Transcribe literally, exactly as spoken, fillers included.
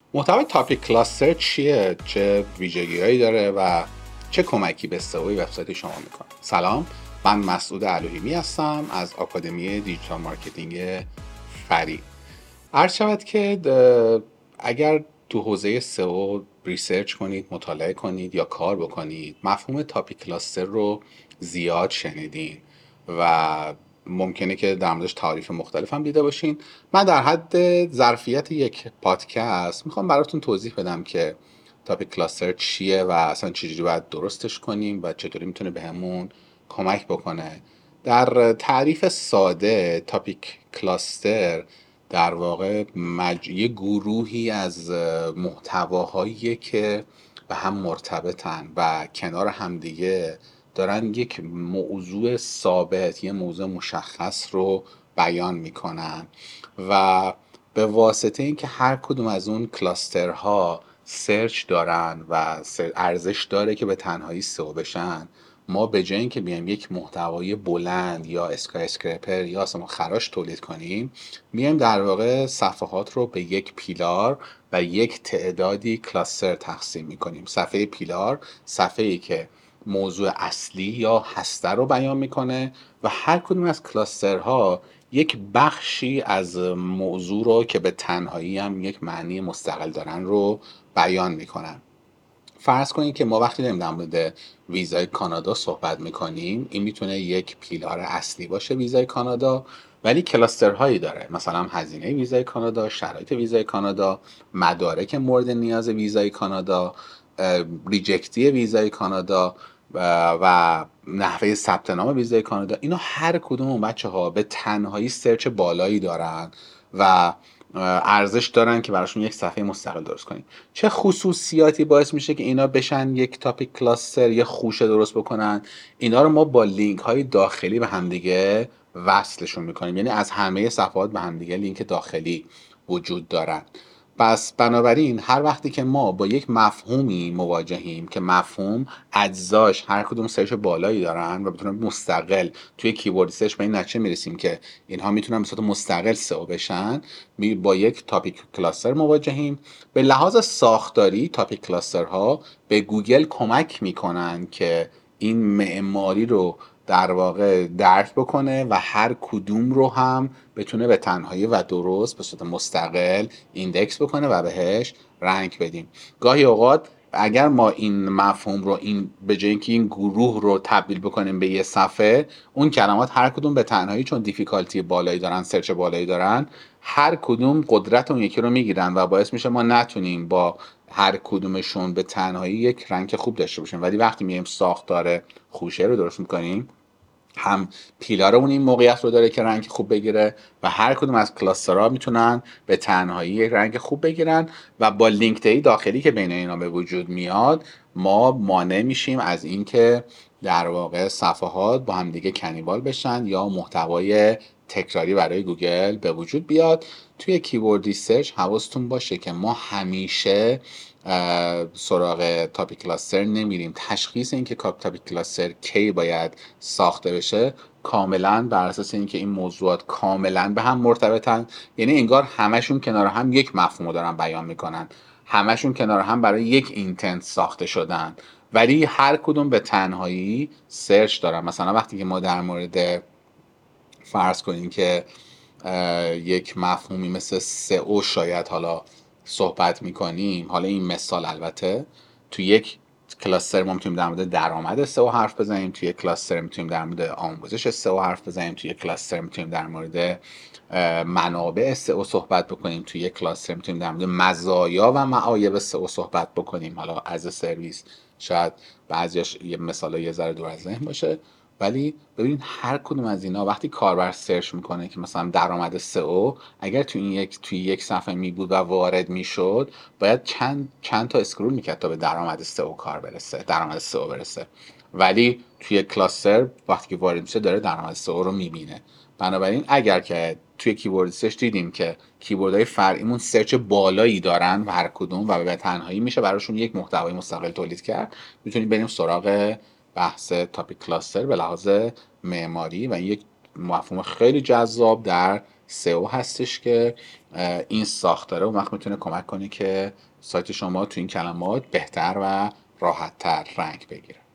محتوای تاپیک کلاستر چیه؟ چه ویژگیهایی داره و چه کمکی به سئو وبسایت شما میکنه؟ سلام، من مسعود الوهیمی هستم از آکادمی دیجیتال مارکتینگ فری. عرض شود که اگر تو حوزه سئو ریسرچ کنید، مطالعه کنید یا کار بکنید، مفهوم تاپیک کلاستر رو زیاد شنیدین و ممکنه که در موردش تعاریف مختلف هم دیده باشین. من در حد ظرفیت یک پادکست میخوام براتون توضیح بدم که تاپیک کلاستر چیه و اصلا چجوری باید درستش کنیم و چطوری میتونه بهمون کمک بکنه. در تعریف ساده، تاپیک کلاستر در واقع مج... یه گروهی از محتواهایی که به هم مرتبطن و کنار همدیگه دارن یک موضوع ثابت، یه موضوع مشخص رو بیان میکنن و به واسطه اینکه هر کدوم از اون کلاسترها سرچ دارن و ارزش داره که به تنهایی سئو بشن، ما به جای اینکه بیایم یک محتوای بلند یا اسکای اسکرپر یا اصلا خراش تولید کنیم، میایم در واقع صفحات رو به یک پیلار و یک تعدادی کلاستر تقسیم میکنیم. صفحه پیلار صفحه‌ای که موضوع اصلی یا هسته رو بیان میکنه و هر کدوم از کلاسترها یک بخشی از موضوع رو که به تنهایی هم یک معنی مستقل دارن رو بیان میکنن. فرض کنید که ما وقتی داریم در مورد ویزای کانادا صحبت میکنیم، این میتونه یک پیلار اصلی باشه ویزای کانادا، ولی کلاسترهایی داره، مثلا هزینه ویزای کانادا، شرایط ویزای کانادا، مدارک مورد نیاز ویزای کانادا، ریجکتی ویزای کانادا و, و نحوه ثبت نام ویزای کانادا. اینا هر کدوم اون بچه ها به تنهایی سرچ بالایی دارن و ارزش دارن که براشون یک صفحه مستقل درست کنیم. چه خصوصیاتی باعث میشه که اینا بشن یک تاپیک کلاستر، یه خوشه درست بکنن؟ اینا رو ما با لینک های داخلی به همدیگه وصلشون میکنیم، یعنی از همه صفحات به همدیگه لینک داخلی وجود دارن. پس بنابراین هر وقتی که ما با یک مفهومی مواجهیم که مفهوم اجزاش هر کدوم سرچ بالایی دارن و بتونن مستقل توی کیورد سرچ به این نتیجه میرسیم که اینها میتونن به صورت مستقل سئو بشن، می با یک تاپیک کلاستر مواجهیم. به لحاظ ساختاری تاپیک کلاسترها به گوگل کمک میکنن که این معماری رو در واقع درک بکنه و هر کدوم رو هم بتونه به تنهایی و درست به صورت مستقل ایندکس بکنه و بهش رنک بدیم. گاهی اوقات اگر ما این مفهوم رو این به جای اینکه این گروه رو تبدیل بکنیم به یه صفحه، اون کلمات هر کدوم به تنهایی چون دیفیکالتی بالایی دارن، سرچ بالایی دارن، هر کدوم قدرت اون یکی رو میگیرن و باعث میشه ما نتونیم با هر کدومشون به تنهایی یک رنک خوب داشته باشیم. ولی وقتی میایم ساختار خوشه رو درست میکنیم، هم پیلارمون این موقعیت رو داره که رنگ خوب بگیره و هر کدوم از کلاسترها میتونن به تنهایی یک رنگ خوب بگیرن و با لینک دی داخلی که بین اینا به وجود میاد، ما مانع میشیم از اینکه در واقع صفحات با هم دیگه کنیبال بشن یا محتوای تکراری برای گوگل به وجود بیاد. توی کیورد ریسرچ حواستون باشه که ما همیشه سراغ تاپیک کلاستر نمیریم. تشخیص اینکه تاپیک کلاستر کی باید ساخته بشه کاملا بر اساس اینکه این موضوعات کاملا به هم مرتبطن، یعنی انگار همشون کنار هم یک مفهوم دارن بیان میکنن، همشون کنار هم برای یک اینتنت ساخته شدن، ولی هر کدوم به تنهایی سرچ دارن. مثلا وقتی که ما در مورد فرض کنیم که یک مفهومی مثل سئو شاید حالا صحبت میکنیم، حالا این مثال البته تو یک کلاستر ما میتونیم در مورد درآمد سئو حرف بزنیم، توی یک کلاستر میتونیم در مورد آموزش سئو حرف بزنیم، توی یک کلاستر میتونیم در مورد منابع سئو صحبت بکنیم، توی یک کلاستر میتونیم در مورد مزایا و معایب سئو صحبت بکنیم. حالا از سرویس شاید بعضیاش یه مثال یه ذره دور از ذهن باشه، ولی ببینید هر کدوم از اینا وقتی کاربر سرچ میکنه که مثلا درآمد سئو، اگر توی این یک توی یک صفحه می بود و وارد میشد، باید چند چند تا اسکرول میکرد تا به درآمد سئو کار برسه، درآمد سئو برسه. ولی توی کلاستر وقتی که وارد میشه داره درآمد سئو رو میبینه. بنابراین اگر که توی کیورد سرچ دیدیم که کیوردهای فرعیمون سرچ بالایی دارن و هر کدوم و به تنهایی میشه براشون یک محتوای مستقل تولید کرد، میتونیم بریم سراغ بحث تاپیک کلاستر به لحاظ معماری و این یک مفهوم خیلی جذاب در سئو هستش که این ساختاره اون وقت میتونه کمک کنه که سایت شما تو این کلمات بهتر و راحتتر رنگ بگیره.